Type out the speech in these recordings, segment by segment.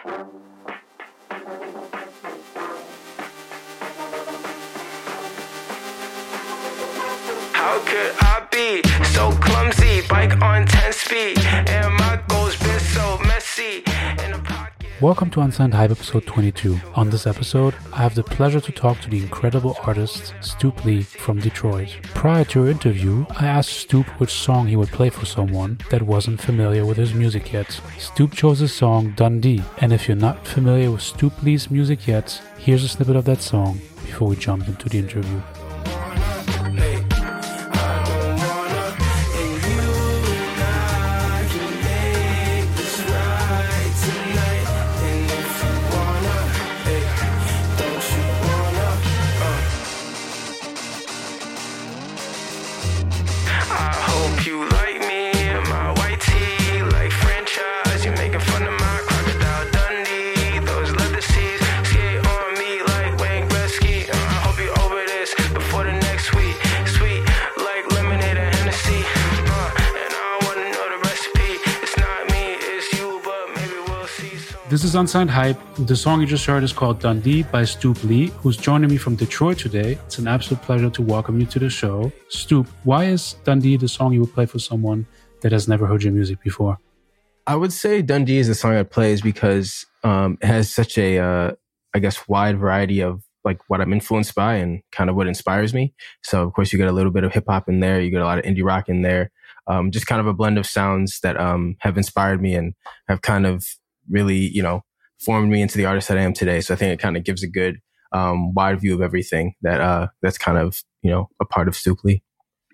How could I be so clumsy? Bike on 10 speed, and my goals been so messy. In a pocket. Welcome to Unsigned Hype episode 22. On this episode, I have the pleasure to talk to the incredible artist Stoop Lee from Detroit. Prior to our interview, I asked Stoop which song he would play for someone that wasn't familiar with his music yet. Stoop chose his song Dundee, and if you're not familiar with Stoop Lee's music yet, here's a snippet of that song before we jump into the interview. This is Unsigned Hype. The song you just heard is called Dundee by Stoop Lee, who's joining me from Detroit today. It's an absolute pleasure to welcome you to the show. Stoop, why is Dundee the song you would play for someone that has never heard your music before? I would say Dundee is the song I'd play is because it has such a, wide variety of like what I'm influenced by and kind of what inspires me. So of course you get a little bit of hip hop in there. You get a lot of indie rock in there. Just kind of a blend of sounds that have inspired me and have kind of really, formed me into the artist that I am today. So I think it kind of gives a good wide view of everything that's kind of, a part of Stoop Lee.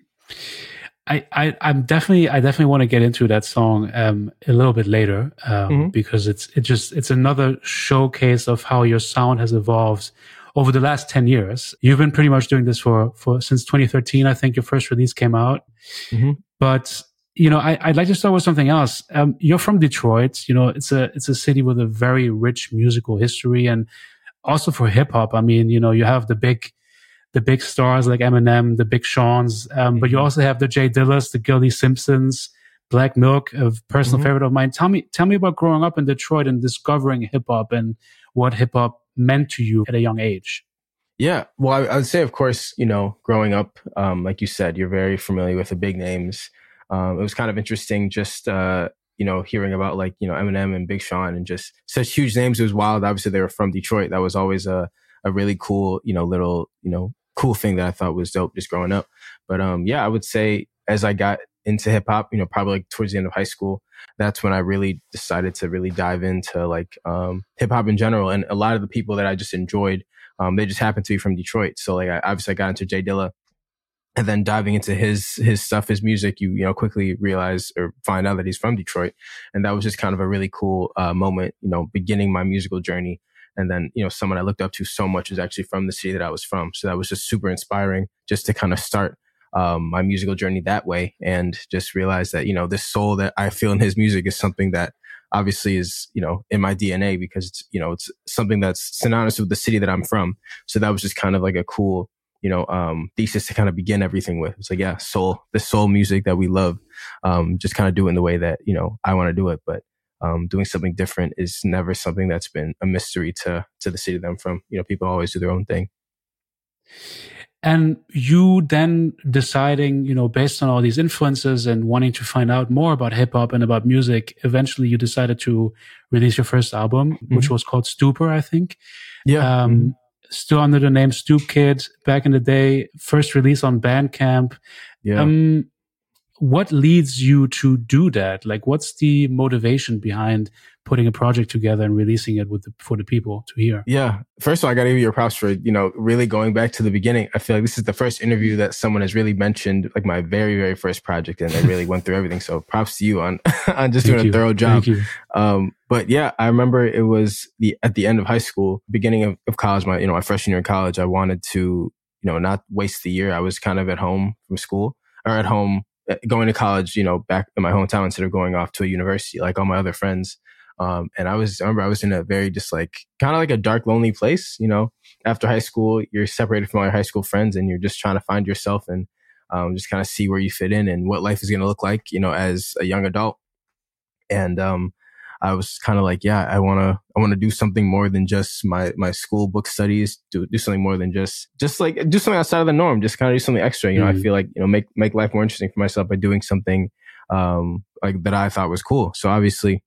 I definitely want to get into that song a little bit later because it's another showcase of how your sound has evolved over the last 10 years. You've been pretty much doing this for since 2013. I think your first release came out, but I'd like to start with something else. You're from Detroit. It's a city with a very rich musical history, and also for hip hop. I mean, you have the big stars like Eminem, the Big Seans, but you also have the Jay Dillas, the Gildy Simpsons, Black Milk, a personal favorite of mine. Tell me about growing up in Detroit and discovering hip hop and what hip hop meant to you at a young age. Yeah, well, I would say, of course, growing up, like you said, you're very familiar with the big names. It was kind of interesting just, hearing about like, Eminem and Big Sean and just such huge names. It was wild. Obviously, they were from Detroit. That was always a really cool, little, cool thing that I thought was dope just growing up. But I would say as I got into hip hop, probably like towards the end of high school, that's when I really decided to really dive into like hip hop in general. And a lot of the people that I just enjoyed, they just happened to be from Detroit. So like I got into Jay Dilla. And then diving into his stuff, his music, you quickly realize or find out that he's from Detroit. And that was just kind of a really cool moment, beginning my musical journey. And then, someone I looked up to so much was actually from the city that I was from. So that was just super inspiring just to kind of start my musical journey that way and just realize that, this soul that I feel in his music is something that obviously is, in my DNA because it's something that's synonymous with the city that I'm from. So that was just kind of like a cool thesis to kind of begin everything with. It's like, yeah, the soul music that we love, just kind of do it in the way that, I want to do it. But doing something different is never something that's been a mystery to the city that I'm from. People always do their own thing. And you then deciding, based on all these influences and wanting to find out more about hip hop and about music, eventually you decided to release your first album, which was called Stooper, I think. Yeah. Still under the name Stoop Kid back in the day, first release on Bandcamp. Yeah. What leads you to do that? Like, what's the motivation behind putting a project together and releasing it for the people to hear? Yeah. First of all, I got to give you your props for, really going back to the beginning. I feel like this is the first interview that someone has really mentioned, like my very, very first project, and they really went through everything. So props to you on just doing a thorough job. Thank you. But yeah, I remember it was at the end of high school, beginning of college, my freshman year in college, I wanted to, not waste the year. I was kind of at home from school or at home going to college, back in my hometown instead of going off to a university like all my other friends. And I remember I was in a very just like kind of like a dark, lonely place, after high school, you're separated from all your high school friends and you're just trying to find yourself and just kind of see where you fit in and what life is going to look like, as a young adult. And I was kind of like, yeah, I want to do something more than just my school book studies, do something more than just like do something outside of the norm, just kind of do something extra. You know, I feel like, you know, make life more interesting for myself by doing something, like that I thought was cool. So obviously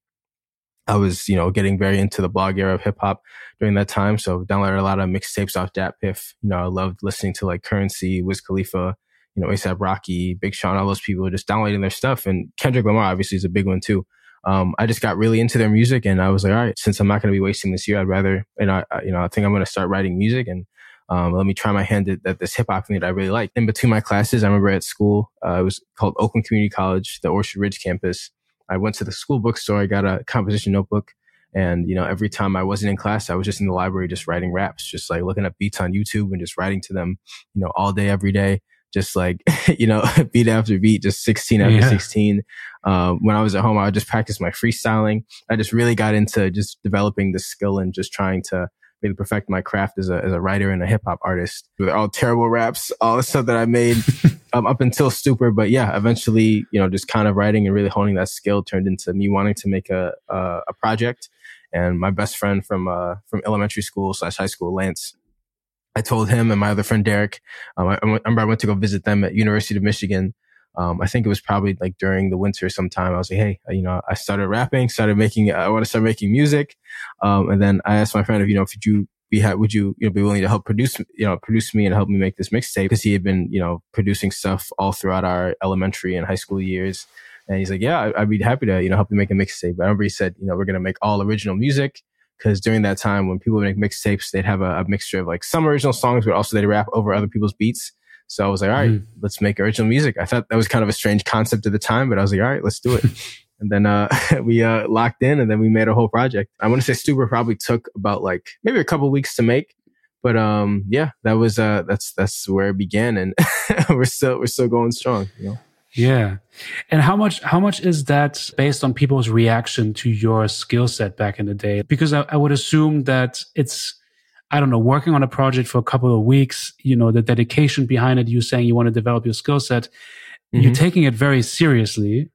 I was, you know, getting very into the blog era of hip hop during that time. So downloaded a lot of mixtapes off DatPiff. You know, I loved listening to like Currency, Wiz Khalifa, you know, A$AP Rocky, Big Sean, all those people just downloading their stuff. And Kendrick Lamar obviously is a big one too. I just got really into their music, and I was like, all right, since I'm not going to be wasting this year, I'd rather, and I think I'm going to start writing music, and let me try my hand at this hip hop thing that I really like. In between my classes, I remember at school, it was called Oakland Community College, the Orchard Ridge campus. I went to the school bookstore, I got a composition notebook, and, you know, every time I wasn't in class, I was just in the library, just writing raps, just like looking up beats on YouTube and just writing to them, you know, all day, every day. Just like, you know, beat after beat, just 16 after 16. When I was at home, I would just practice my freestyling. I just really got into just developing the skill and just trying to really perfect my craft as a writer and a hip hop artist. They're all terrible raps, all the stuff that I made up until Stupor. But yeah, eventually, you know, just kind of writing and really honing that skill turned into me wanting to make a project. And my best friend from elementary school / high school, Lance, I told him and my other friend, Derek, I remember I went to go visit them at University of Michigan. I think it was probably like during the winter sometime. I was like, hey, you know, I started rapping, I want to start making music. And then I asked my friend if, you know, would you be willing to help produce me and help me make this mixtape? Because he had been, you know, producing stuff all throughout our elementary and high school years. And he's like, yeah, I'd be happy to, you know, help you make a mixtape. I remember he said, you know, we're going to make all original music. Because during that time, when people would make mixtapes, they'd have a mixture of like some original songs, but also they'd rap over other people's beats. So I was like, all right, let's make original music. I thought that was kind of a strange concept at the time, but I was like, all right, let's do it. And then we locked in, and then we made a whole project. I want to say Stupor probably took about like maybe a couple of weeks to make. But yeah, that was that's where it began, and we're still going strong, you know. Yeah. And how much is that based on people's reaction to your skill set back in the day? Because I would assume that it's, I don't know, working on a project for a couple of weeks, you know, the dedication behind it, you saying you want to develop your skill set, you're taking it very seriously.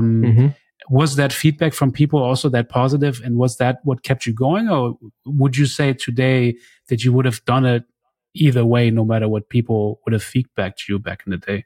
Was that feedback from people also that positive? And was that what kept you going? Or would you say today that you would have done it either way, no matter what people would have feedbacked you back in the day?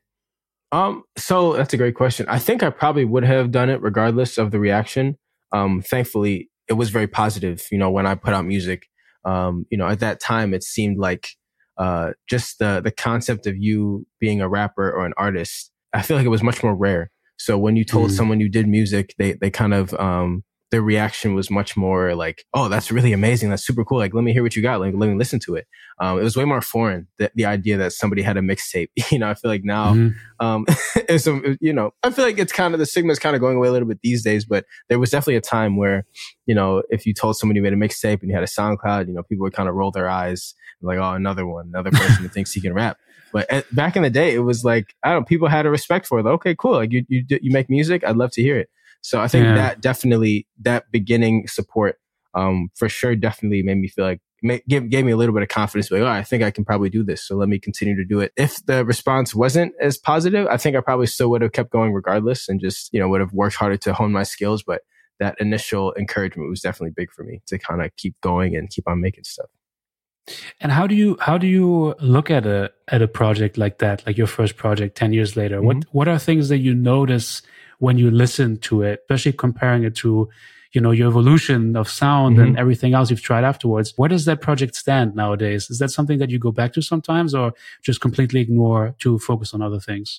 So that's a great question. I think I probably would have done it regardless of the reaction. Thankfully, it was very positive. You know, when I put out music, you know, at that time, it seemed like, just the concept of you being a rapper or an artist, I feel like it was much more rare. So when you told someone you did music, they kind of, their reaction was much more like, oh, that's really amazing. That's super cool. Like, let me hear what you got. Like, let me listen to it. It was way more foreign, the idea that somebody had a mixtape. You know, I feel like now, it's, you know, I feel like it's kind of, the stigma is kind of going away a little bit these days, but there was definitely a time where, you know, if you told somebody you made a mixtape and you had a SoundCloud, you know, people would kind of roll their eyes like, oh, another person that thinks he can rap. But back in the day, it was like, I don't know, people had a respect for it. Like, okay, cool. Like you make music. I'd love to hear it. So I think that definitely, that beginning support, for sure, definitely made me feel like, gave me a little bit of confidence. Like, oh, I think I can probably do this. So let me continue to do it. If the response wasn't as positive, I think I probably still would have kept going regardless and just, you know, would have worked harder to hone my skills. But that initial encouragement was definitely big for me to kind of keep going and keep on making stuff. And how do you look at a project like that, like your first project 10 years later? What are things that you notice when you listen to it, especially comparing it to, you know, your evolution of sound and everything else you've tried afterwards? Where does that project stand nowadays? Is that something that you go back to sometimes, or just completely ignore to focus on other things?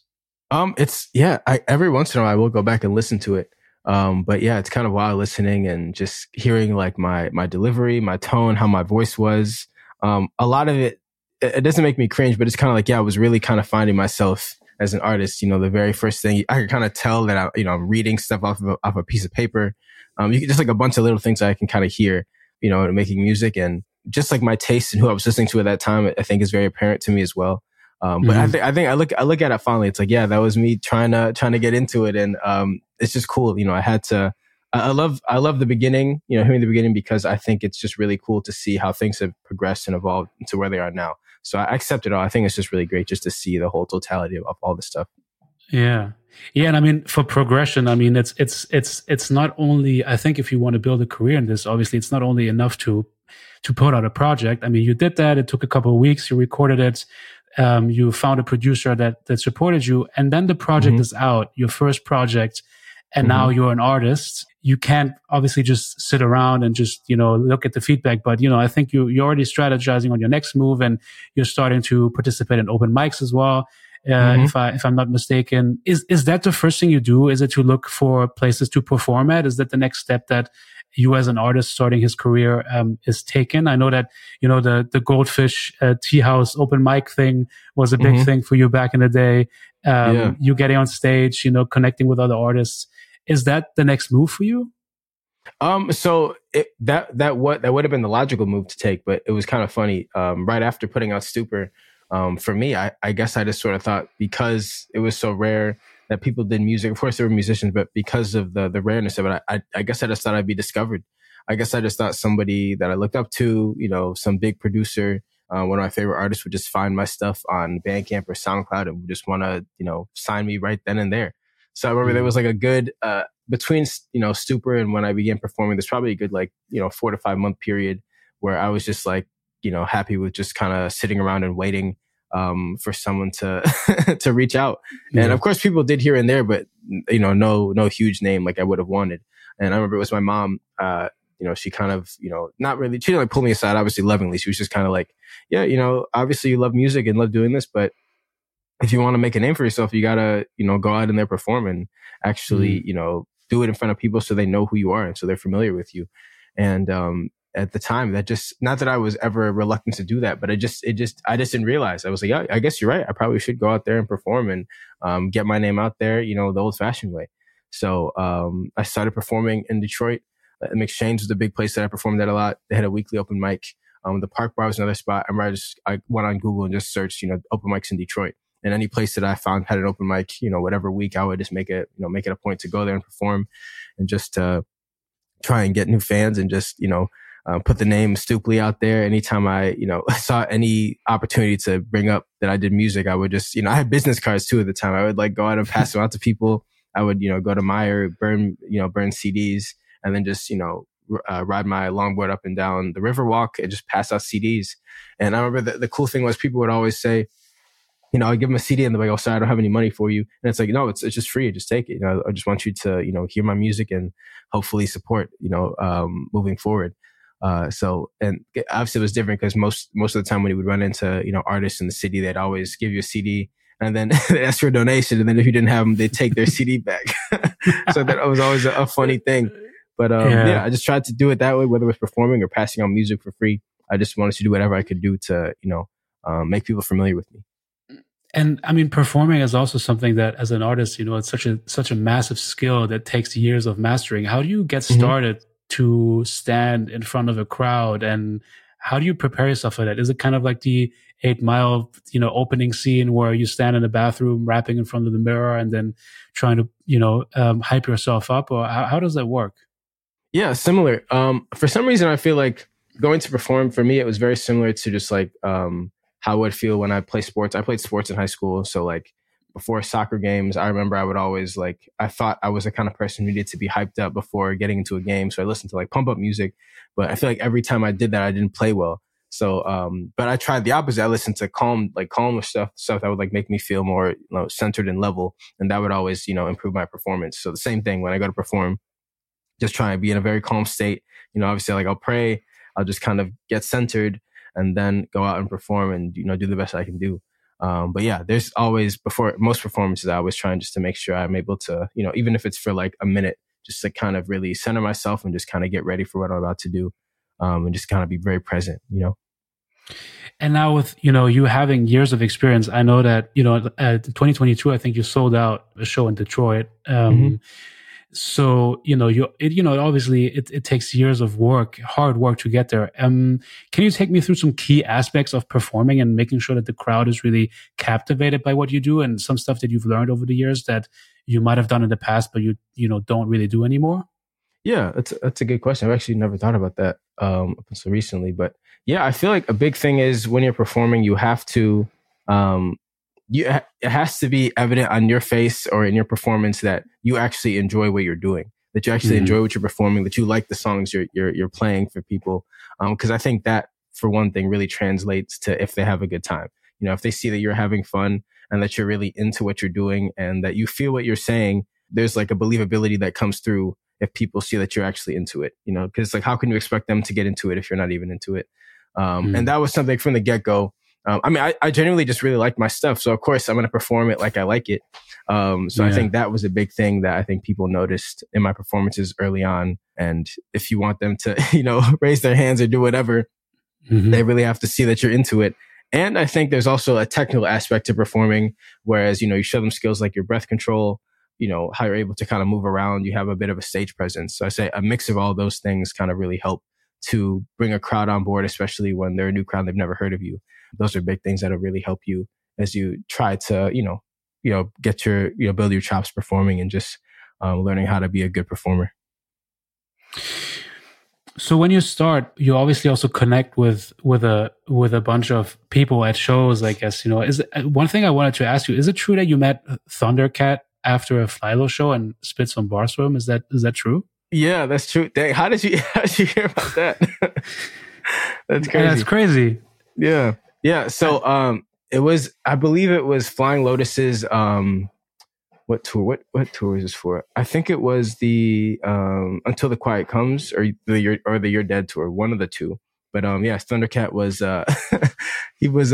Every once in a while I will go back and listen to it. But yeah, it's kind of wild listening and just hearing like my delivery, my tone, how my voice was. A lot of it doesn't make me cringe, but it's kind of like, yeah, I was really kind of finding myself as an artist. You know, the very first thing I could kind of tell that I'm reading stuff off a piece of paper. You can just like a bunch of little things that I can kind of hear, you know, making music, and just like my taste and who I was listening to at that time, I think is very apparent to me as well. But I think I look at it fondly. It's like, yeah, that was me trying to get into it. And, it's just cool. You know, I love the beginning, you know, hearing the beginning, because I think it's just really cool to see how things have progressed and evolved to where they are now. So I accept it all. I think it's just really great just to see the whole totality of all this stuff. Yeah. Yeah. And I mean, for progression, I mean, it's not only, I think if you want to build a career in this, obviously it's not only enough to put out a project. I mean, you did that. It took a couple of weeks. You recorded it. You found a producer that supported you, and then the project is out, your first project, and now you're an artist. You can't obviously just sit around and just, look at the feedback, but, I think you're already strategizing on your next move, and you're starting to participate in open mics as well. If I'm not mistaken, is that the first thing you do? Is it to look for places to perform at? Is that the next step that you as an artist starting his career is taken? I know that the Goldfish Tea House open mic thing was a big thing for you back in the day. You getting on stage, connecting with other artists. Is that the next move for you? So that would have been the logical move to take, but it was kind of funny. Right after putting out Stupor, for me, I guess I just sort of thought, because it was so rare that people did music. Of course, there were musicians, but because of the rareness of it, I guess I just thought I'd be discovered. I guess I just thought somebody that I looked up to, some big producer, one of my favorite artists, would just find my stuff on Bandcamp or SoundCloud and would just want to, sign me right then and there. So I remember there was like a good, between, Stupor and when I began performing, there's probably a good 4 to 5 month period where I was just like, happy with just kind of sitting around and waiting for someone to to reach out. And of course people did here and there, but no huge name like I would have wanted. And I remember it was my mom, she kind of, not really, she didn't like pull me aside, obviously lovingly. She was just kind of like, yeah, obviously you love music and love doing this, but if you want to make a name for yourself, you gotta, go out and there perform and actually, do it in front of people so they know who you are and so they're familiar with you. And at the time, that just, not that I was ever reluctant to do that, but I just didn't realize. I was like, yeah, I guess you're right. I probably should go out there and perform and get my name out there, the old fashioned way. So I started performing in Detroit. McShane's was the big place that I performed at a lot. They had a weekly open mic. The Park Bar was another spot. I went on Google and just searched, open mics in Detroit. And any place that I found had an open mic, whatever week, I would just make it a point to go there and perform and just try and get new fans and just, put the name Stupely out there. Anytime I, saw any opportunity to bring up that I did music, I would just, I had business cards too at the time. I would go out and pass them out to people. I would, go to Meyer, burn CDs and then just, ride my longboard up and down the Riverwalk and just pass out CDs. And I remember the cool thing was people would always say, I'd give them a CD and they're like, oh, sorry, I don't have any money for you. And it's like, no, it's just free. Just take it. I just want you to, hear my music and hopefully support, moving forward. And obviously it was different because most of the time when you would run into, artists in the city, they'd always give you a CD and then they ask for a donation. And then if you didn't have them, they'd take their CD back. So that was always a funny thing. But, I just tried to do it that way, whether it was performing or passing on music for free. I just wanted to do whatever I could do to, make people familiar with me. And I mean, performing is also something that as an artist, it's such a massive skill that takes years of mastering. How do you get started to stand in front of a crowd, and how do you prepare yourself for that? Is it kind of like the 8 Mile, opening scene where you stand in the bathroom rapping in front of the mirror and then trying to, hype yourself up, or how does that work? Yeah, similar. For some reason, I feel like going to perform for me, it was very similar to just how I would feel when I play sports. I played sports in high school. So before soccer games, I remember I would always I thought I was the kind of person who needed to be hyped up before getting into a game. So I listened to pump up music, but I feel like every time I did that, I didn't play well. So, but I tried the opposite. I listened to calm stuff that would make me feel more centered and level. And that would always, improve my performance. So the same thing when I go to perform, just try and be in a very calm state. Obviously I'll pray, I'll just kind of get centered and then go out and perform and, do the best I can do. But yeah, there's always, before most performances, I was trying just to make sure I'm able to, even if it's for a minute, just to kind of really center myself and just kind of get ready for what I'm about to do. And just kind of be very present, And now with, you having years of experience, I know that, 2022, I think you sold out a show in Detroit. So, obviously it takes years of hard work to get there. Can you take me through some key aspects of performing and making sure that the crowd is really captivated by what you do, and some stuff that you've learned over the years that you might have done in the past, but you don't really do anymore? Yeah, that's a good question. I've actually never thought about that up until recently. But yeah, I feel like a big thing is when you're performing, you have to it has to be evident on your face or in your performance that you actually enjoy what you're doing, that you actually enjoy what you're performing, that you like the songs you're playing for people. Because I think that, for one thing, really translates to if they have a good time. You know, if they see that you're having fun and that you're really into what you're doing and that you feel what you're saying, there's like a believability that comes through if people see that you're actually into it, you know, because like, how can you expect them to get into it if you're not even into it? And that was something from the get-go. I mean, I genuinely just really like my stuff. So of course I'm going to perform it like I like it. I think that was a big thing that I think people noticed in my performances early on. And if you want them to, you know, raise their hands or do whatever, they really have to see that you're into it. And I think there's also a technical aspect to performing, whereas, you know, you show them skills like your breath control, you know, how you're able to kind of move around. You have a bit of a stage presence. So I say a mix of all those things kind of really help to bring a crowd on board, especially when they're a new crowd, they've never heard of you. Those are big things that'll really help you as you try to, you know, get your, you know, build your chops performing and just learning how to be a good performer. So when you start, you obviously also connect with a bunch of people at shows, I guess. You know, one thing I wanted to ask you, is it true that you met Thundercat after a Phlylo show and spit some bars for him? Is that true? Yeah, that's true. Dang, how did you hear about that? That's crazy. That's crazy. Yeah. Yeah. So I believe it was Flying Lotus's what tour? What tour is this for? I think it was the Until the Quiet Comes or the You're Dead tour, one of the two. But yeah, Thundercat was he was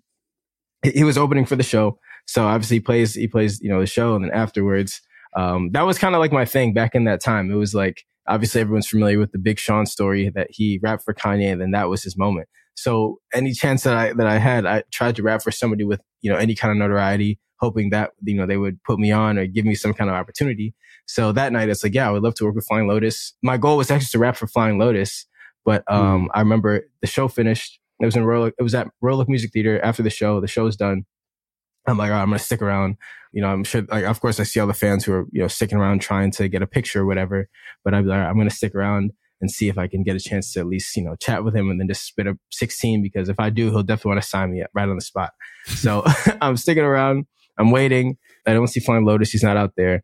opening for the show. So obviously he plays, you know, the show, and then afterwards, that was kind of like my thing back in that time. It was like, obviously everyone's familiar with the Big Sean story that he rapped for Kanye, and then that was his moment. So any chance that I had, I tried to rap for somebody with, you know, any kind of notoriety, hoping that, you know, they would put me on or give me some kind of opportunity. So that night, it's like, yeah, I would love to work with Flying Lotus. My goal was actually to rap for Flying Lotus, but I remember the show finished. It was at Royal Oak Music Theater. After the show was done. I'm like, all right, I'm going to stick around. You know, I'm sure, like, of course I see all the fans who are, you know, sticking around trying to get a picture or whatever, but I'd be like, all right, I'm going to stick around and see if I can get a chance to at least, you know, chat with him and then just spit a 16, because if I do, he'll definitely want to sign me right on the spot. So I'm sticking around. I'm waiting. I don't see Flying Lotus. He's not out there.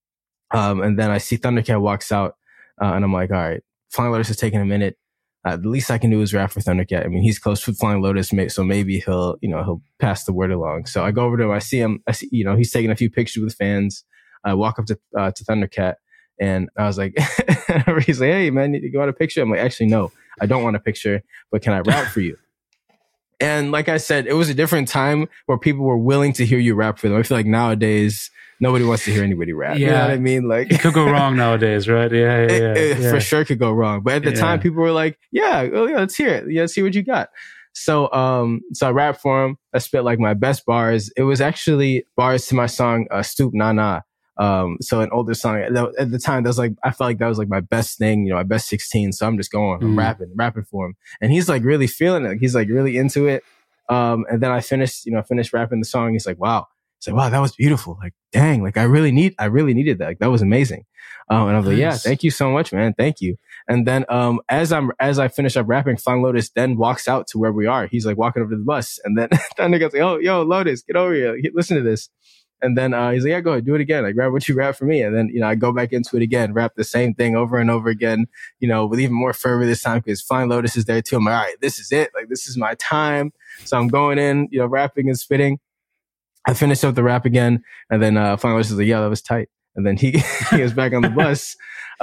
And then I see Thundercat walks out, and I'm like, all right, Flying Lotus is taking a minute. The least I can do is rap for Thundercat. I mean, he's close with Flying Lotus, so maybe he'll pass the word along. So I go over to him. I see, you know, he's taking a few pictures with fans. I walk up to Thundercat, and I was like, he's like, hey man, you want a picture? I'm like, actually, no, I don't want a picture, but can I rap for you? And like I said, it was a different time where people were willing to hear you rap for them. I feel like nowadays, nobody wants to hear anybody rap. Yeah. You know what I mean? Like, it could go wrong nowadays, right? Yeah. It for sure could go wrong. But at the time, people were like, yeah, let's hear it. Yeah, let's see what you got. So I rapped for him. I spit like my best bars. It was actually bars to my song, Stoop Na Na. So an older song at the time, that was like, I felt like that was like my best thing, you know, my best 16. So I'm just going, I'm rapping for him. And he's like really feeling it. He's like really into it. And then I finished rapping the song. He's like, wow. He's like, wow, that was beautiful. Like, dang, like I really needed that. Like, that was amazing. And I was like, yeah, thank you so much, man. Thank you. And then, as I finish up rapping, Flying Lotus then walks out to where we are. He's like walking over to the bus, and then Thundercat's like, oh, yo, Lotus, get over here. Listen to this. And then, he's like, yeah, go ahead, do it again. Like, rap what you rap for me. And then, you know, I go back into it again, rap the same thing over and over again, you know, with even more fervor this time, because Flying Lotus is there too. I'm like, all right, this is it. Like, this is my time. So I'm going in, you know, rapping and spitting. I finished up the rap again. And then, Flying Lotus is like, yeah, that was tight. And then he was back on the bus.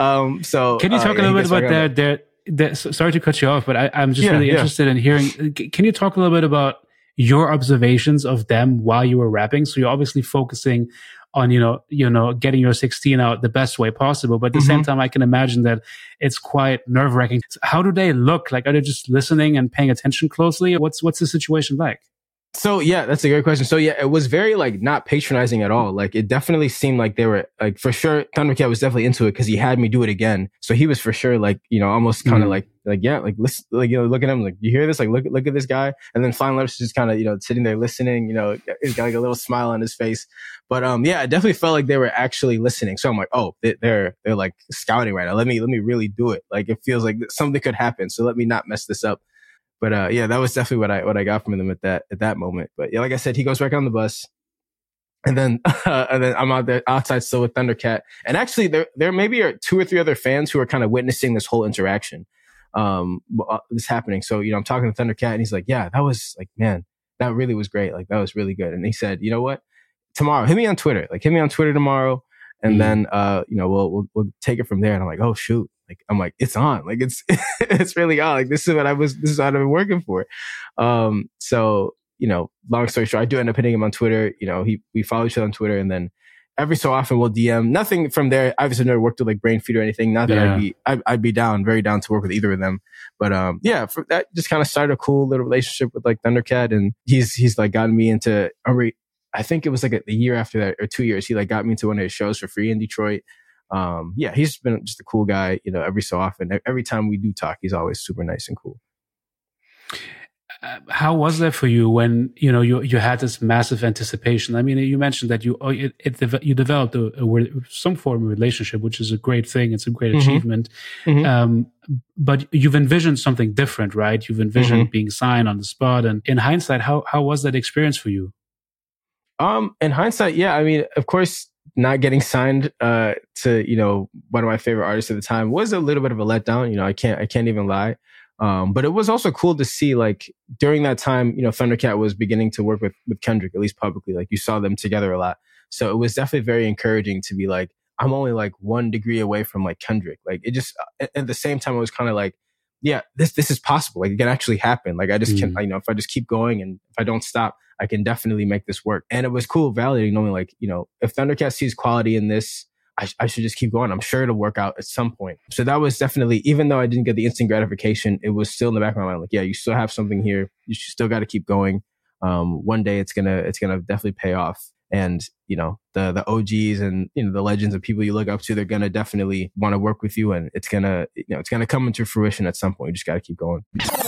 So can you talk a little bit about that? Sorry to cut you off, but I'm just really interested in hearing. Can you talk a little bit about your observations of them while you were rapping? So you're obviously focusing on, you know, getting your 16 out the best way possible. But at the same time, I can imagine that it's quite nerve wracking. How do they look? Like, are they just listening and paying attention closely? What's the situation like? So yeah, that's a great question. So yeah, it was very like not patronizing at all. Like, it definitely seemed like they were like, for sure, Thundercat was definitely into it because he had me do it again. So he was for sure like, you know, almost kind of like yeah, like listen, like, you know, look at him, like, you hear this, like look at this guy. And then Flying Lotus is just kind of, you know, sitting there listening, you know, he's got like a little smile on his face. But yeah, I definitely felt like they were actually listening. So I'm like, oh, they're like scouting right now. Let me really do it. Like, it feels like something could happen. So let me not mess this up. But yeah, that was definitely what I got from him at that moment. But yeah, like I said, he goes back on the bus. And then I'm out there outside still with Thundercat. And actually there maybe are 2 or 3 other fans who are kind of witnessing this whole interaction, this happening. So, I'm talking to Thundercat and he's like, yeah, that was like, man, that really was great. Like that was really good. And he said, you know what, tomorrow, hit me on Twitter tomorrow. And then, we'll take it from there. And I'm like, oh shoot. Like, I'm like, it's on. Like it's really on. Like this is what I've been working for. So, long story short, I do end up hitting him on Twitter. We follow each other on Twitter, and then every so often we'll DM. Nothing from there. Obviously, never worked with like Brainfeed or anything. Not that I'd be very down to work with either of them. But for that just kind of started a cool little relationship with like Thundercat, and he's like gotten me into. I think it was like a year after that or 2 years. He like got me into one of his shows for free in Detroit. He's been just a cool guy. Every so often, every time we do talk, he's always super nice and cool. How was that for you when you had this massive anticipation? I mean, you mentioned that you developed some form of relationship, which is a great thing. It's a great achievement. But you've envisioned something different, right? You've envisioned being signed on the spot. And in hindsight, how was that experience for you? In hindsight, yeah. I mean, of course, not getting signed to one of my favorite artists at the time was a little bit of a letdown. I can't even lie. But it was also cool to see, like, during that time, Thundercat was beginning to work with Kendrick, at least publicly. Like, you saw them together a lot. So it was definitely very encouraging to be like, I'm only like 1 degree away from like Kendrick. Like, it just, at the same time, it was kind of like, yeah, this is possible. Like, it can actually happen. Like, I just can, if I just keep going and if I don't stop, I can definitely make this work. And it was cool validating knowing like, if Thundercat sees quality in this, I should just keep going. I'm sure it'll work out at some point. So that was definitely, even though I didn't get the instant gratification, it was still in the back of my mind. Like, yeah, you still have something here. You still got to keep going. One day it's gonna definitely pay off. And, the OGs and, the legends of people you look up to, they're going to definitely want to work with you. And it's going to come into fruition at some point. You just got to keep going.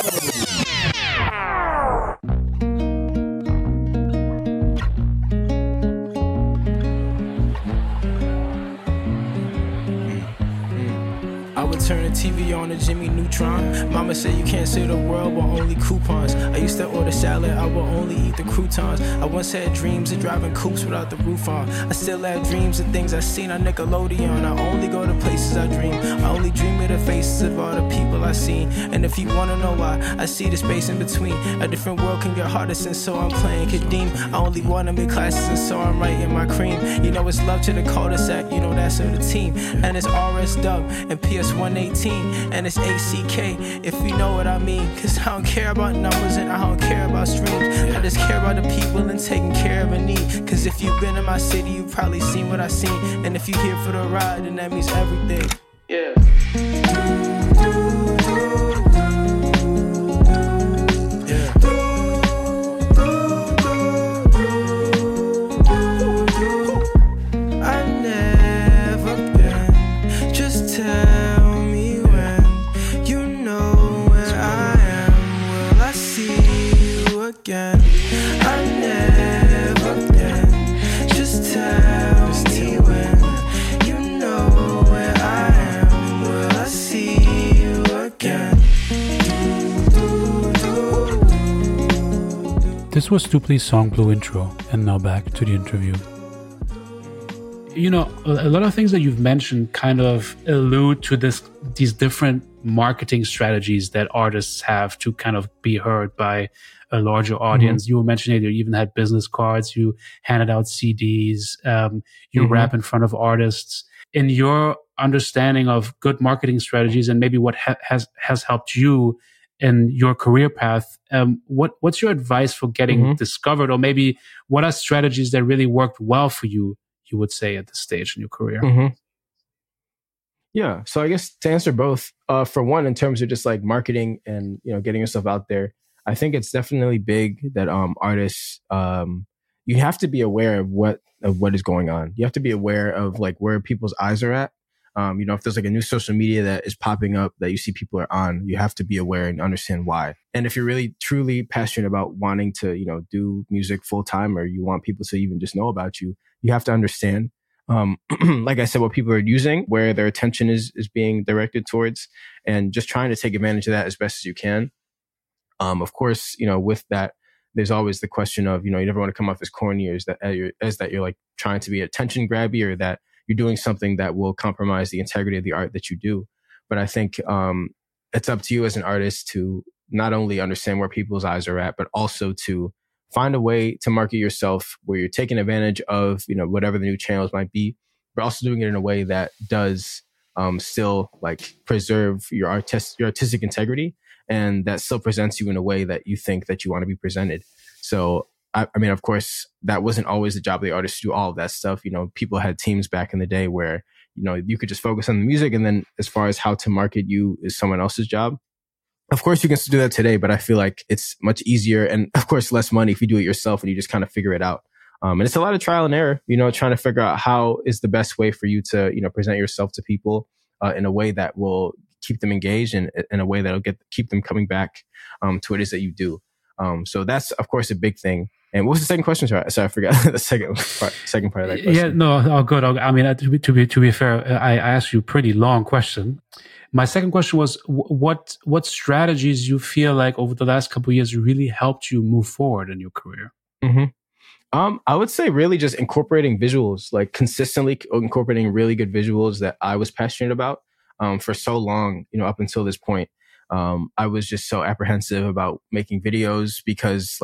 Turn the TV on to Jimmy Neutron. Mama said you can't see the world with only coupons. I used to order salad, I will only eat the croutons. I once had dreams of driving coupes without the roof on. I still have dreams of things I seen on Nickelodeon. I only go to places I dream. I only dream of the faces of all the people I seen. And if you wanna know why, I see the space in between. A different world can get harder since so I'm playing Kadeem. I only want to make classes and so I'm writing my cream. It's love to the cul-de-sac, that's of the team. And it's RS Dub and PS1 18, and it's ACK, if you know what I mean. Cause I don't care about numbers and I don't care about streams. I just care about the people and taking care of a need. Cause if you've been in my city, you've probably seen what I've seen. And if you're here for the ride, then that means everything. Yeah. This was Stupley's song Blue intro, and now back to the interview. A lot of things that you've mentioned kind of allude to these different marketing strategies that artists have to kind of be heard by a larger audience. You were mentioning you even had business cards, you handed out CDs, you rap in front of artists. In your understanding of good marketing strategies and maybe what has helped you in your career path, what's your advice for getting discovered, or maybe what are strategies that really worked well for you would say at this stage in your career? Yeah. So I guess to answer both, for one, in terms of just like marketing and, getting yourself out there, I think it's definitely big that, artists, you have to be aware of what is going on. You have to be aware of like where people's eyes are at. If there's like a new social media that is popping up that you see people are on, you have to be aware and understand why. And if you're really truly passionate about wanting to, do music full time, or you want people to even just know about you, you have to understand, like I said, what people are using, where their attention is being directed towards, and just trying to take advantage of that as best as you can. Of course, with that, there's always the question of, you never want to come off as corny or as that you're like trying to be attention grabby, or that you're doing something that will compromise the integrity of the art that you do. But I think it's up to you as an artist to not only understand where people's eyes are at, but also to find a way to market yourself where you're taking advantage of, whatever the new channels might be, but also doing it in a way that does still like preserve your artistic integrity, and that still presents you in a way that you think that you want to be presented. So, I mean, of course, that wasn't always the job of the artist to do all of that stuff. People had teams back in the day where, you could just focus on the music, and then as far as how to market you is someone else's job. Of course, you can still do that today, but I feel like it's much easier and, of course, less money if you do it yourself and you just kind of figure it out. And it's a lot of trial and error, trying to figure out how is the best way for you to, present yourself to people in a way that will keep them engaged, and in a way that'll keep them coming back to what it is that you do. So that's, of course, a big thing. And what was the second question? Sorry, I forgot the second part of that question. Yeah, no, good. I mean, to be fair, I asked you a pretty long question. My second question was, what strategies you feel like over the last couple of years really helped you move forward in your career? Mm-hmm. I would say really just incorporating visuals, like consistently incorporating really good visuals that I was passionate about for so long, up until this point. I was just so apprehensive about making videos because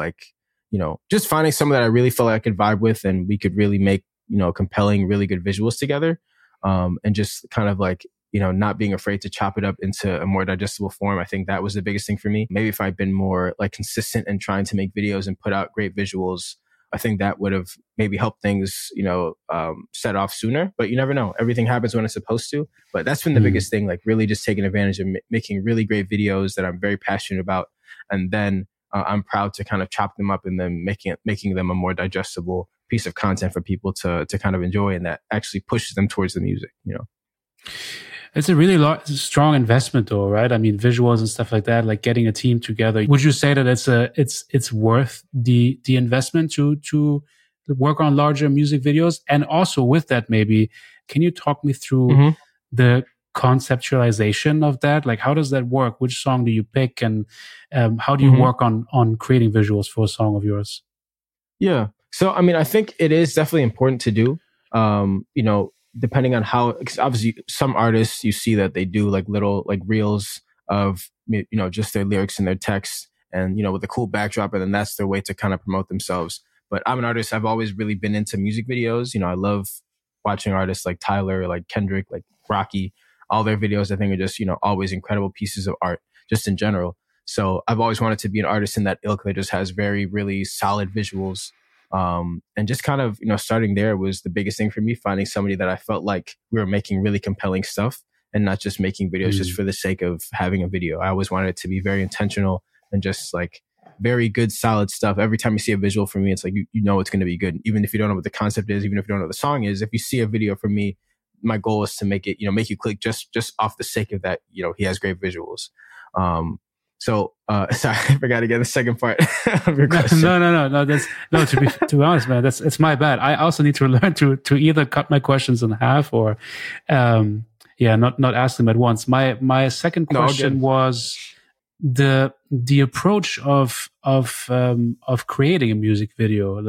just finding someone that I really felt like I could vibe with and we could really make, compelling, really good visuals together. And just kind of not being afraid to chop it up into a more digestible form. I think that was the biggest thing for me. Maybe if I'd been more consistent in trying to make videos and put out great visuals, I think that would have maybe helped things, set off sooner, but you never know. Everything happens when it's supposed to. But that's been the biggest thing, really just taking advantage of making really great videos that I'm very passionate about. And then I'm proud to kind of chop them up and then making them a more digestible piece of content for people to kind of enjoy, and that actually pushes them towards the music, It's a really strong investment though, right? I mean, visuals and stuff like that, like getting a team together. Would you say that it's worth the investment to work on larger music videos? And also with that, maybe, can you talk me through the conceptualization of that? Like, how does that work? Which song do you pick? And how do you work on creating visuals for a song of yours? Yeah. So, I mean, I think it is definitely important to do, depending on how, because obviously some artists, you see that they do little reels of, just their lyrics and their text and, with a cool backdrop, and then that's their way to kind of promote themselves. But I'm an artist. I've always really been into music videos. I love watching artists like Tyler, like Kendrick, like Rocky. All their videos, I think, are just, always incredible pieces of art just in general. So I've always wanted to be an artist in that ilk that just has very, really solid visuals. And just kind of, starting there was the biggest thing for me, finding somebody that I felt like we were making really compelling stuff and not just making videos just for the sake of having a video. I always wanted it to be very intentional and just very good, solid stuff. Every time you see a visual from me, it's you know it's going to be good. Even if you don't know what the concept is, even if you don't know what the song is, if you see a video from me, my goal is to make it, make you click just off the sake of that, he has great visuals. So, sorry, I forgot again the second part of your question. No. To be honest, man, it's my bad. I also need to learn to either cut my questions in half or, not ask them at once. My second question was the approach of creating a music video.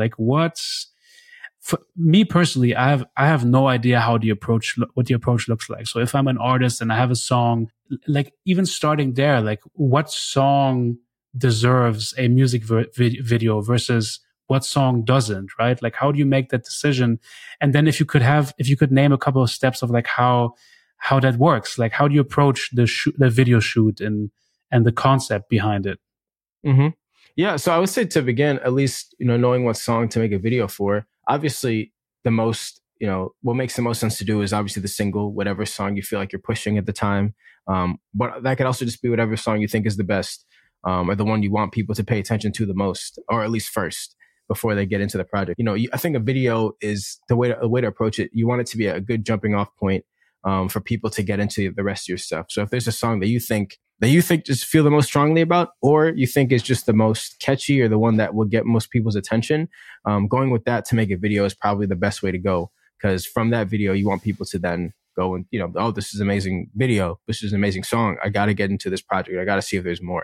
For me personally, I have no idea what the approach looks like. So if I'm an artist and I have a song, even starting there, what song deserves a music video versus what song doesn't, right? How do you make that decision? And then if you could name a couple of steps of how that works, how do you approach the video shoot and the concept behind it? Mm-hmm. Yeah. So I would say to begin, at least, knowing what song to make a video for. Obviously, the most, what makes the most sense to do is obviously the single, whatever song you feel like you're pushing at the time. But that could also just be whatever song you think is the best, or the one you want people to pay attention to the most, or at least first before they get into the project. I think a video is the way to approach it. You want it to be a good jumping off point for people to get into the rest of your stuff. So if there's a song that you think just feel the most strongly about, or you think is just the most catchy or the one that will get most people's attention, going with that to make a video is probably the best way to go. Because from that video, you want people to then go and, oh, this is an amazing video. This is an amazing song. I got to get into this project. I got to see if there's more.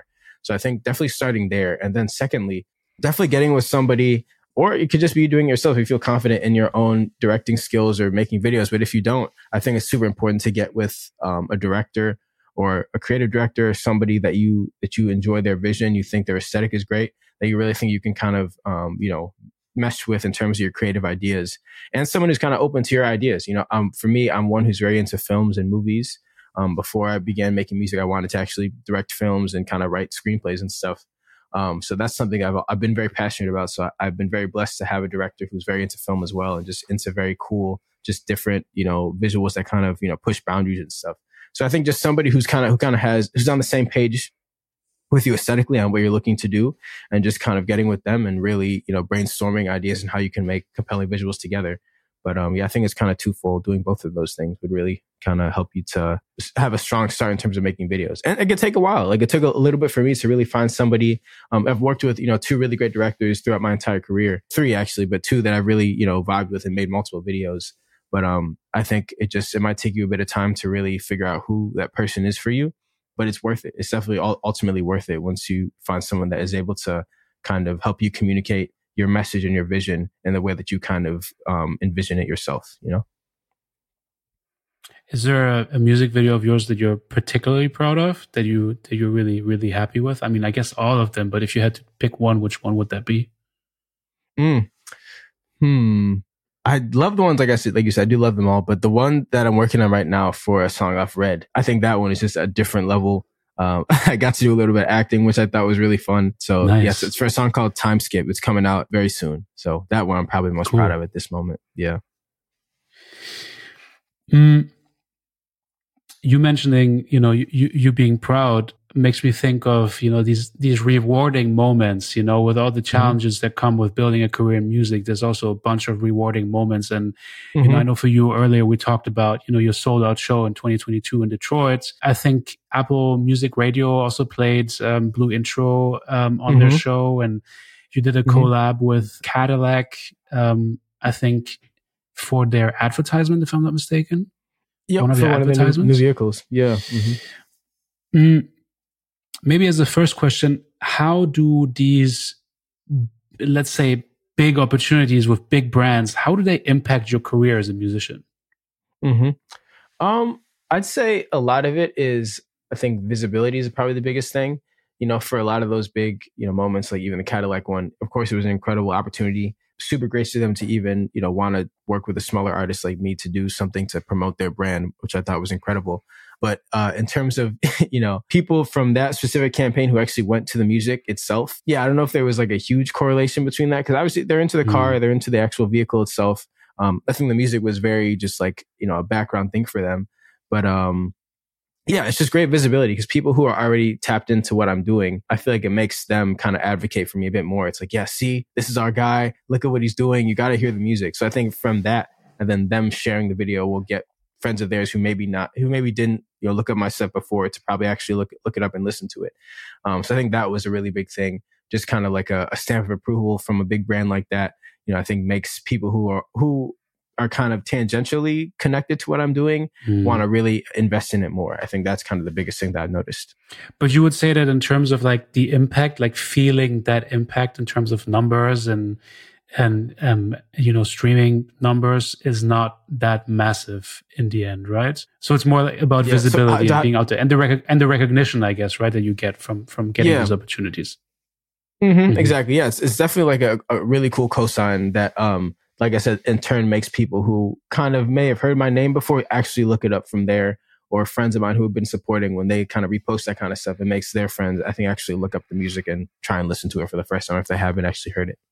So I think definitely starting there. And then secondly, definitely getting with somebody, or it could just be doing it yourself if you feel confident in your own directing skills or making videos. But if you don't, I think it's super important to get with a director or a creative director, somebody that you enjoy their vision, you think their aesthetic is great, that you really think you can kind of, mesh with in terms of your creative ideas, and someone who's kind of open to your ideas. For me, I'm one who's very into films and movies. Before I began making music, I wanted to actually direct films and kind of write screenplays and stuff. So that's something I've been very passionate about. So I've been very blessed to have a director who's very into film as well, and just into very cool, just different, visuals that kind of, push boundaries and stuff. So I think just somebody who's on the same page with you aesthetically on what you're looking to do, and just kind of getting with them and really, brainstorming ideas and how you can make compelling visuals together. But I think it's kind of twofold. Doing both of those things would really kind of help you to have a strong start in terms of making videos. And it could take a while. Like, it took a little bit for me to really find somebody. I've worked with, 2 really great directors throughout my entire career. 3 actually, but 2 that I really, vibed with and made multiple videos. But I think it might take you a bit of time to really figure out who that person is for you. But it's worth it. It's definitely ultimately worth it once you find someone that is able to kind of help you communicate your message and your vision in the way that you kind of envision it yourself, Is there a music video of yours that you're particularly proud of, that you're really, really happy with? I mean, I guess all of them, but if you had to pick one, which one would that be? I love the ones, like you said, I do love them all, but the one that I'm working on right now for a song off Red, I think that one is just a different level. I got to do a little bit of acting, which I thought was really fun. So nice. Yes, it's for a song called Time Skip. It's coming out very soon. So that one I'm probably most proud of at this moment. Yeah. You mentioning, you being proud makes me think of, these rewarding moments, with all the challenges that come with building a career in music. There's also a bunch of rewarding moments. And, I know for you earlier, we talked about, your sold out show in 2022 in Detroit. I think Apple Music Radio also played Blue Intro on their show. And you did a collab with Cadillac, I think, for their advertisement, if I'm not mistaken. Yeah, one of the new vehicles. Yeah. Maybe as the first question, how do these, let's say, big opportunities with big brands, how do they impact your career as a musician? I'd say a lot of it is, I think visibility is probably the biggest thing. For a lot of those big, moments, like even the Cadillac one, of course, it was an incredible opportunity. Super great to them to even, want to work with a smaller artist like me to do something to promote their brand, which I thought was incredible. But in terms of, people from that specific campaign who actually went to the music itself, I don't know if there was like a huge correlation between that, because obviously they're into the car, they're into the actual vehicle itself. I think the music was very just like, a background thing for them. But it's just great visibility, because people who are already tapped into what I'm doing, I feel like it makes them kind of advocate for me a bit more. It's like, see, this is our guy. Look at what he's doing. You got to hear the music. So I think from that, and then them sharing the video, will get friends of theirs who maybe didn't, look up my set before to probably actually look it up and listen to it. So I think that was a really big thing. Just kind of like a stamp of approval from a big brand like that, I think makes people who are kind of tangentially connected to what I'm doing want to really invest in it more. I think that's kind of the biggest thing that I've noticed. But you would say that in terms of like the impact, like feeling that impact in terms of numbers and streaming numbers is not that massive in the end, right? So it's more like about visibility and being out there, and the recognition, I guess, right, that you get from getting those opportunities. Exactly. Yeah, it's definitely like a really cool cosign that like I said, in turn makes people who kind of may have heard my name before actually look it up from there, or friends of mine who have been supporting, when they kind of repost that kind of stuff, it makes their friends, I think, actually look up the music and try and listen to it for the first time if they haven't actually heard it.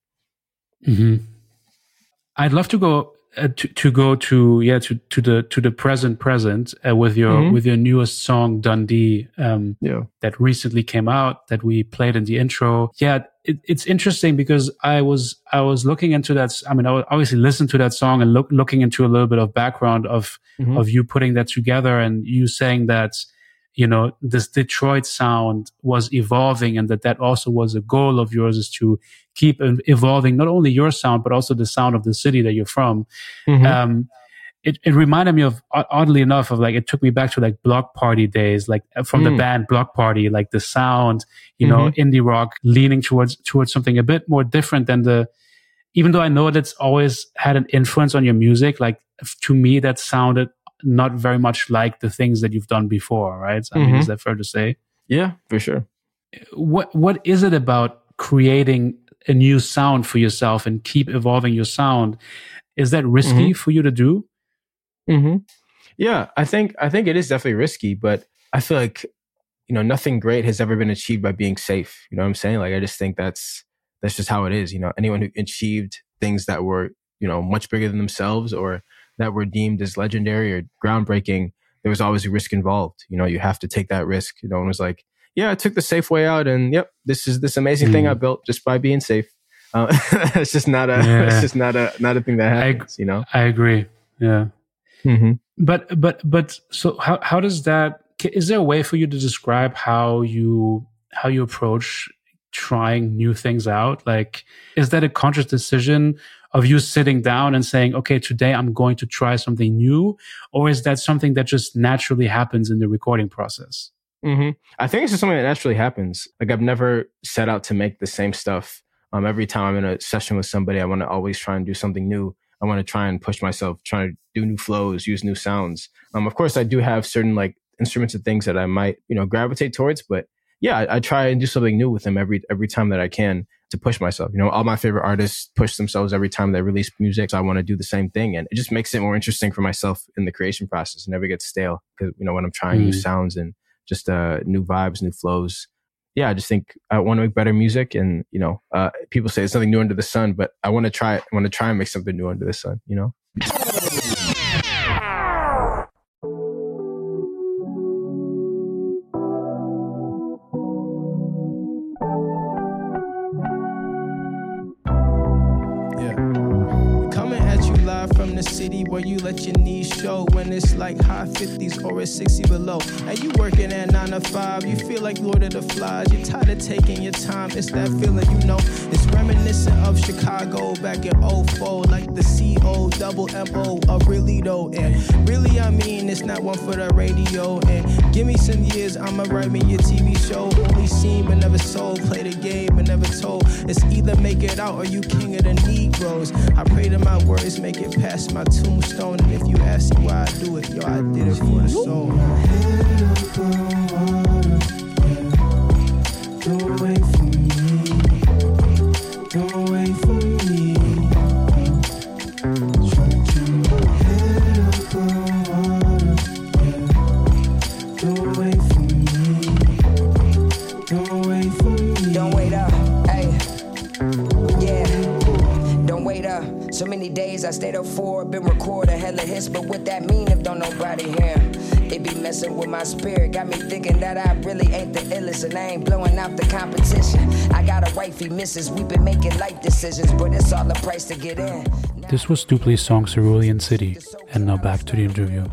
I'd love to go to the present with your newest song Dundee that recently came out, that we played in the intro. It's interesting because I was looking into that. I mean, I would obviously listen to that song and looking into a little bit of background of you putting that together, and you saying that this Detroit sound was evolving, and that also was a goal of yours, is to keep evolving not only your sound, but also the sound of the city that you're from. it reminded me of, oddly enough, of like, it took me back to like Block Party days, like from the band Block Party, like the sound, you know, indie rock leaning towards something a bit more different than even though I know that's always had an influence on your music, like to me that sounded not very much like the things that you've done before, right? I mean, is that fair to say? Yeah, for sure. What is it about creating a new sound for yourself and keep evolving your sound? Is that risky for you to do? Yeah, I think it is definitely risky, but I feel like, you know, nothing great has ever been achieved by being safe. You know what I'm saying? Like, I just think that's just how it is. You know, anyone who achieved things that were, you know, much bigger than themselves or that were deemed as legendary or groundbreaking, there was always a risk involved. You know, you have to take that risk. No one was like, yeah, I took the safe way out, and yep, this is this amazing thing I built just by being safe. It's just not it's just not a thing that happens. You know, I agree. Yeah. But so how does that? Is there a way for you to describe how you approach trying new things out? Like, is that a conscious decision of you sitting down and saying, okay, today I'm going to try something new? Or is that something that just naturally happens in the recording process? I think it's just something that naturally happens. Like, I've never set out to make the same stuff. Every time I'm in a session with somebody, I want to always try and do something new. I want to try and push myself, try to do new flows, use new sounds. Of course, I do have certain like instruments and things that I might, you know, gravitate towards, but yeah, I try and do something new with them every time that I can to push myself. You know, all my favorite artists push themselves every time they release music. So I want to do the same thing. And it just makes it more interesting for myself in the creation process. It never gets stale because, you know, when I'm trying new sounds and just new vibes, new flows. Yeah, I just think I want to make better music. And, you know, people say it's nothing new under the sun, but I want to try and make something new under the sun, you know? From the city where you let your knees show when it's like high 50s or it's 60 below. And you working at 9 to 5, you feel like Lord of the Flies. You're tired of taking your time, it's that feeling, you know. It's reminiscent of Chicago back in 04, like the C-O-double-M-O, really though. And really, I mean, it's not one for the radio. And give me some years, I'ma write me a TV show. Only seen but never sold, play the game but never told. It's either make it out or you king of the Negroes. I pray that my words make it past my tombstone, and if you ask me why I do it, yo, I did it for the soul. Don't wait for me. Don't wait for me. Don't wait for me. Don't wait for me. Don't wait up, hey. Yeah. Don't wait up. So many days I stayed up for, been recording hella hits, but what that mean if don't nobody hear? It be messing with my spirit, got me thinking that I really ain't the illest, and I ain't blowing out the competition. I got a wifey missus, we been making life decisions, but it's all the price to get in. This was Duple's song Cerulean City, and now back to the interview.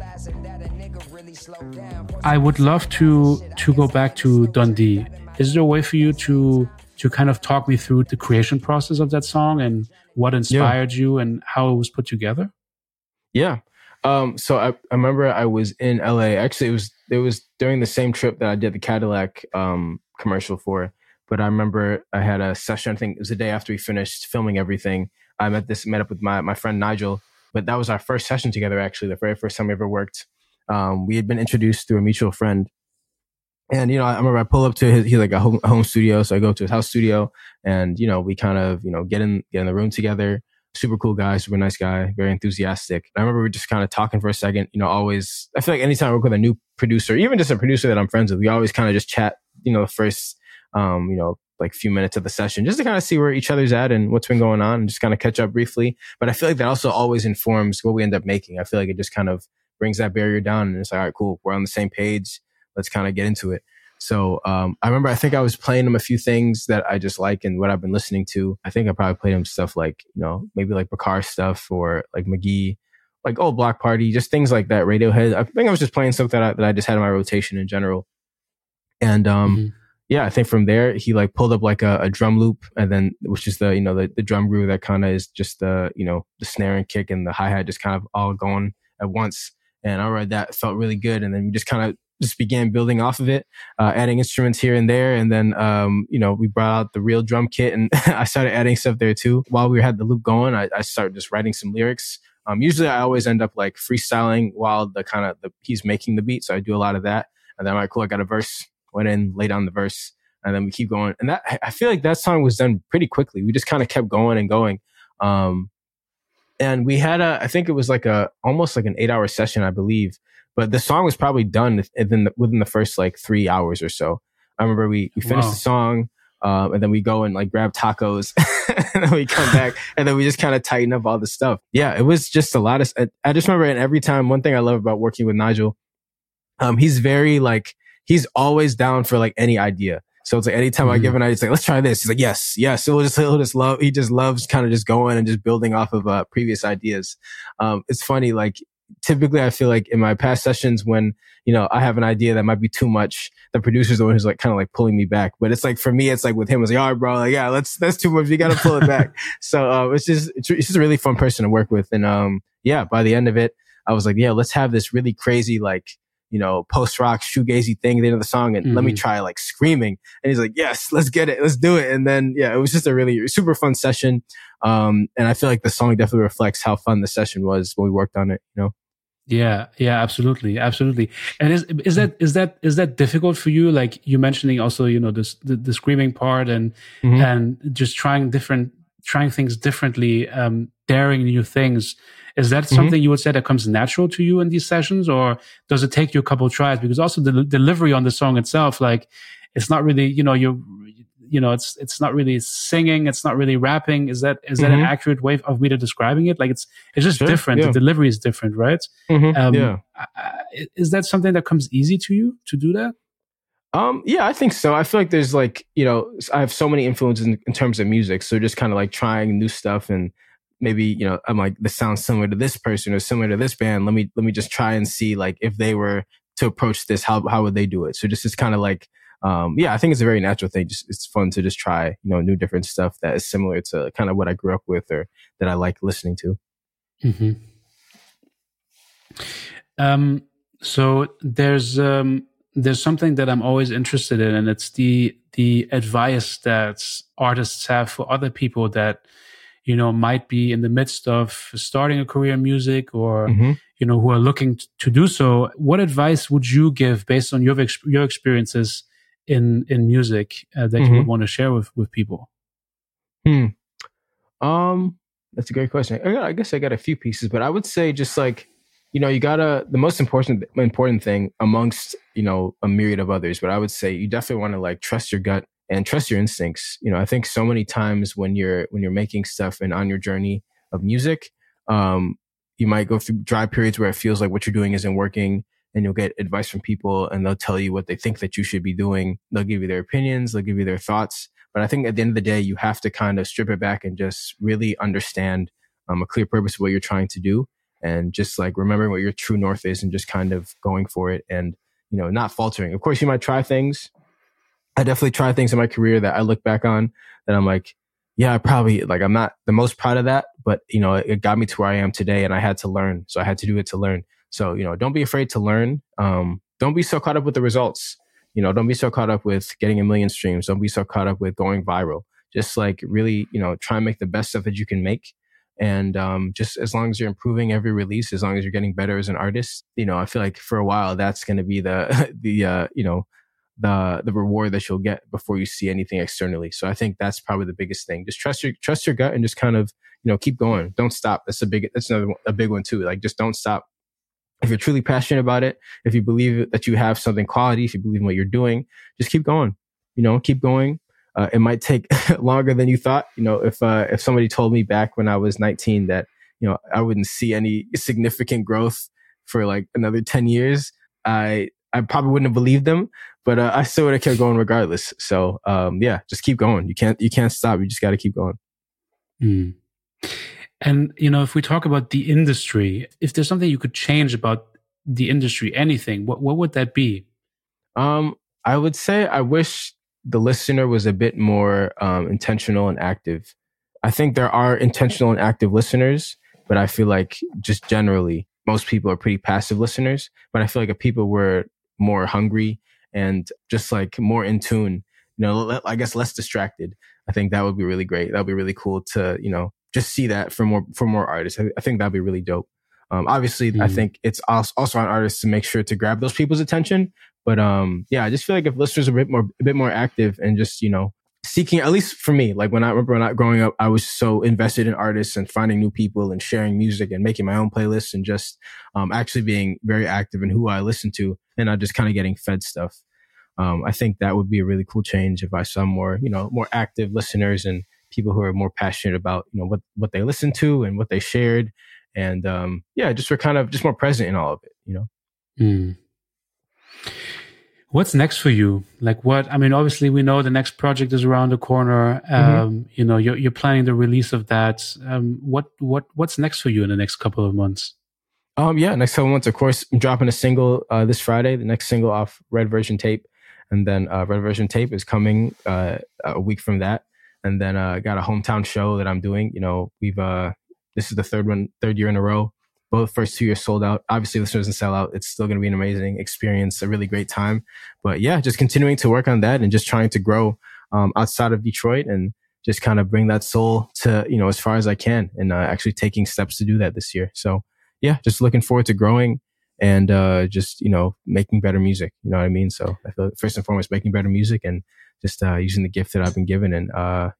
I would love to go back to Dundee. Is there a way for you to kind of talk me through the creation process of that song and what inspired you and how it was put together? Yeah. So I remember I was in LA. Actually, it was during the same trip that I did the Cadillac commercial for. But I remember I had a session. I think it was the day after we finished filming everything. I met up with my friend Nigel. But that was our first session together, actually, the very first time we ever worked. We had been introduced through a mutual friend. And, you know, I remember I pull up to he's like a home studio. So I go to his house studio and, you know, we kind of, you know, get in the room together. Super cool guy, super nice guy, very enthusiastic. I remember we were just kind of talking for a second, you know, always, I feel like anytime I work with a new producer, even just a producer that I'm friends with, we always kind of just chat, you know, the first, you know, like few minutes of the session, just to kind of see where each other's at and what's been going on and just kind of catch up briefly. But I feel like that also always informs what we end up making. I feel like it just kind of brings that barrier down and it's like, all right, cool. We're on the same page. Let's kind of get into it. So I remember, I think I was playing him a few things that I just like and what I've been listening to. I think I probably played him stuff like, you know, maybe like Bakar stuff or like McGee, like old Block Party, just things like that. Radiohead. I think I was just playing stuff that I just had in my rotation in general. And yeah, I think from there he like pulled up like a drum loop, and then which is the, you know, the drum groove that kind of is just the, you know, the snare and kick and the hi-hat just kind of all going at once. And I read that, it felt really good. And then we just kind of just began building off of it, adding instruments here and there. And then, we brought out the real drum kit and I started adding stuff there too. While we had the loop going, I started just writing some lyrics. Usually I always end up like freestyling while he's making the beat. So I do a lot of that. And then, all right, cool, I got a verse, went in, laid down the verse, and then we keep going. And that, I feel like that song was done pretty quickly. We just kind of kept going and going. And we had I think it was like almost like an 8-hour session, I believe. But the song was probably done within the first like 3 hours or so. I remember we finished the song, and then we go and like grab tacos, and then we come back, and then we just kind of tighten up all the stuff. Yeah, it was just a lot of. I just remember, and every time, one thing I love about working with Nigel, he's very like, he's always down for like any idea. So it's like anytime I give an idea, it's like, let's try this. He's like, yes. So he just loves kind of just going and just building off of previous ideas. It's funny, like typically I feel like in my past sessions when, I have an idea that might be too much, the producer's the one who's like kind of like pulling me back. But it's like, for me, it's like with him, it's like, all right, bro, like, yeah, that's too much. We got to pull it back. So, it's just a really fun person to work with. And, by the end of it, I was like, yeah, let's have this really crazy, like, post-rock shoegazy thing at the end of the song, and let me try like screaming. And he's like, yes, let's get it. Let's do it. And then, it was just a really super fun session. And I feel like the song definitely reflects how fun the session was when we worked on it, Yeah, absolutely. And is that difficult for you? Like you mentioning also, the screaming part and just trying things differently, daring new things. Is that something you would say that comes natural to you in these sessions, or does it take you a couple of tries? Because also the delivery on the song itself, like it's not really, it's not really singing, it's not really rapping. Is that an accurate way of me to describing it? Like it's just different. Yeah. The delivery is different, right? Is that something that comes easy to you to do that? I think so. I feel like there's like, I have so many influences in terms of music. So just kind of like trying new stuff, and maybe, I'm like, this sounds similar to this person or similar to this band. Let me just try and see like if they were to approach this, how would they do it? So just it's kind of like, I think it's a very natural thing. Just it's fun to just try, new different stuff that is similar to kind of what I grew up with or that I like listening to. So there's something that I'm always interested in, and it's the advice that artists have for other people that, might be in the midst of starting a career in music or, who are looking to do so. What advice would you give based on your experiences in music that you would want to share with people? That's a great question. I guess I got a few pieces, but I would say just like, the most important thing amongst, a myriad of others, but I would say you definitely want to like trust your gut and trust your instincts. I think so many times when you're making stuff and on your journey of music, you might go through dry periods where it feels like what you're doing isn't working, and you'll get advice from people and they'll tell you what they think that you should be doing. They'll give you their opinions, they'll give you their thoughts. But I think at the end of the day, you have to kind of strip it back and just really understand a clear purpose of what you're trying to do, and just like remembering what your true north is and just kind of going for it and, not faltering. Of course, you might try things. I definitely tried things in my career that I look back on that I'm like, yeah, I probably like, I'm not the most proud of that, but it got me to where I am today, and I had to learn. So I had to do it to learn. So, don't be afraid to learn. Don't be so caught up with the results. Don't be so caught up with getting 1 million streams. Don't be so caught up with going viral. Just like really, try and make the best stuff that you can make. And just as long as you're improving every release, as long as you're getting better as an artist, I feel like for a while that's going to be the reward that you'll get before you see anything externally. So I think that's probably the biggest thing. Just trust your gut and just kind of keep going. Don't stop. That's another a big one too. Like just don't stop. If you're truly passionate about it, if you believe that you have something quality, if you believe in what you're doing, just keep going. Keep going. It might take longer than you thought. If somebody told me back when I was 19 that, I wouldn't see any significant growth for like another 10 years, I probably wouldn't have believed them, but I still would have kept going regardless. So, just keep going. You can't stop. You just got to keep going. And, if we talk about the industry, if there's something you could change about the industry, anything, what would that be? I would say I wish the listener was a bit more intentional and active. I think there are intentional and active listeners, but I feel like just generally, most people are pretty passive listeners, but I feel like if people were more hungry and just like more in tune, I guess less distracted, I think that would be really great. That would be really cool to, just see that for more artists. I think that'd be really dope. Obviously, I think it's also on artists to make sure to grab those people's attention. But I just feel like if listeners are a bit more active and just, seeking, at least for me, like when I remember growing up, I was so invested in artists and finding new people and sharing music and making my own playlists and just actually being very active in who I listen to and not just kind of getting fed stuff. I think that would be a really cool change if I saw more, more active listeners and people who are more passionate about, what they listen to and what they shared. And just we're kind of just more present in all of it, What's next for you? Obviously we know the next project is around the corner. You're planning the release of that. What's next for you in the next couple of months? Next couple of months, of course, I'm dropping a single this Friday, the next single off Red Version Tape. And then Red Version Tape is coming a week from that. And then got a hometown show that I'm doing. This is the third year in a row. Both first 2 years sold out. Obviously, this doesn't sell out. It's still going to be an amazing experience, a really great time. But just continuing to work on that and just trying to grow outside of Detroit and just kind of bring that soul to, as far as I can and actually taking steps to do that this year. So, just looking forward to growing and just, making better music. You know what I mean? So I feel first and foremost, making better music and just using the gift that I've been given and,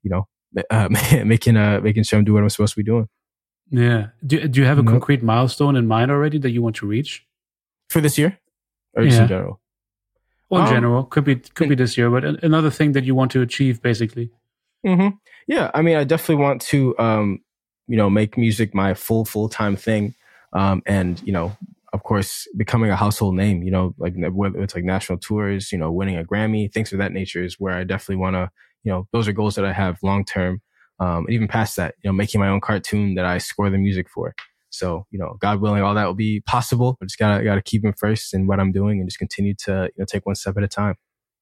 making sure I'm doing what I'm supposed to be doing. Yeah. Do you have a concrete milestone in mind already that you want to reach for this year, or just in general? Well, in general, could be this year, but another thing that you want to achieve, basically. Mm-hmm. Yeah, I mean, I definitely want to, make music my full-time thing, and of course, becoming a household name. Like whether it's like national tours, winning a Grammy, things of that nature is where I definitely want to. Those are goals that I have long term. Even past that, making my own cartoon that I score the music for. So, God willing, all that will be possible. I just gotta keep him first in what I'm doing and just continue to, take one step at a time.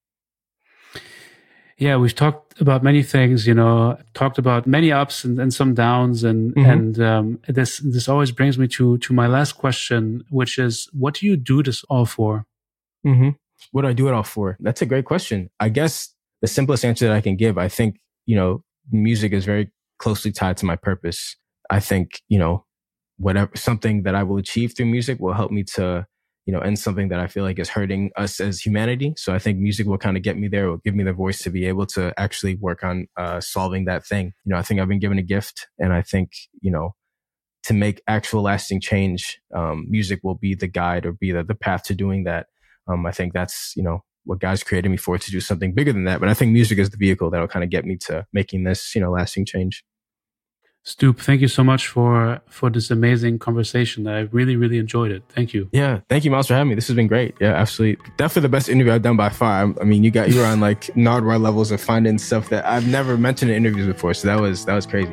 Yeah, we've talked about many things, talked about many ups and some downs. And this always brings me to my last question, which is, what do you do this all for? Mm-hmm. What do I do it all for? That's a great question. I guess the simplest answer that I can give, I think, music is very closely tied to my purpose. I think, whatever, something that I will achieve through music will help me to, end something that I feel like is hurting us as humanity. So I think music will kind of get me there, will give me the voice to be able to actually work on solving that thing. I think I've been given a gift, and I think, to make actual lasting change, music will be the guide or be the path to doing that. I think that's, what God's created me for, to do something bigger than that. But I think music is the vehicle that'll kind of get me to making this, lasting change. Stoop, thank you so much for this amazing conversation. I really, really enjoyed it. Thank you. Yeah. Thank you, Miles, for having me. This has been great. Yeah, absolutely. Definitely the best interview I've done by far. I mean, you were on like Nardwuar levels of finding stuff that I've never mentioned in interviews before. So that was crazy.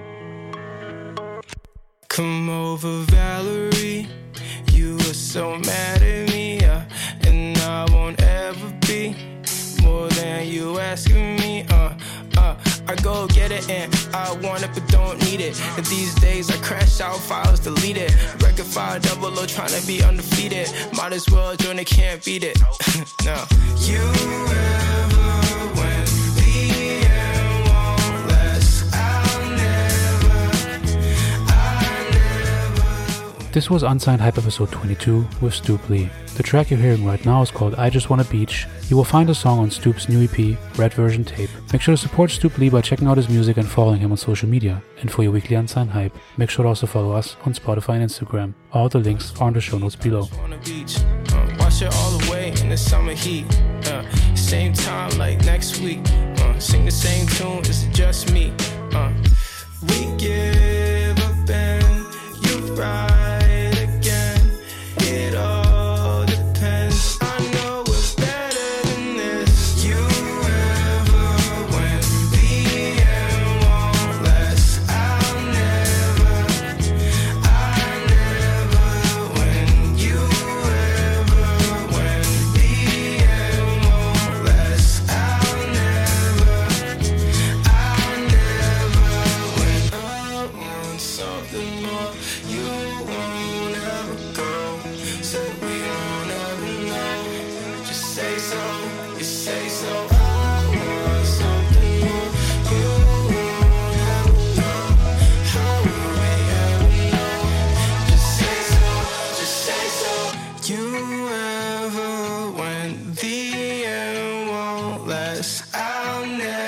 Come over, Valerie. You were so mad at me, and I won't ever be more than you asking me. I go get it and I want it but don't need it. And these days I crash out, files deleted. Record file double O, trying to be undefeated. Might as well join it, can't beat it. No. You ever went the end won't last. This was Unsigned Hype episode 22 with Stoop Lee. The track you're hearing right now is called I Just Want a Beach. You will find the song on Stoop's new EP, Red Version Tape. Make sure to support Stoop Lee by checking out his music and following him on social media. And for your weekly Unsigned Hype, make sure to also follow us on Spotify and Instagram. All the links are in the show notes below. Wash it all away in the summer heat. Same time like next week. Sing the same tune, it's just me. We give up and you ride. now.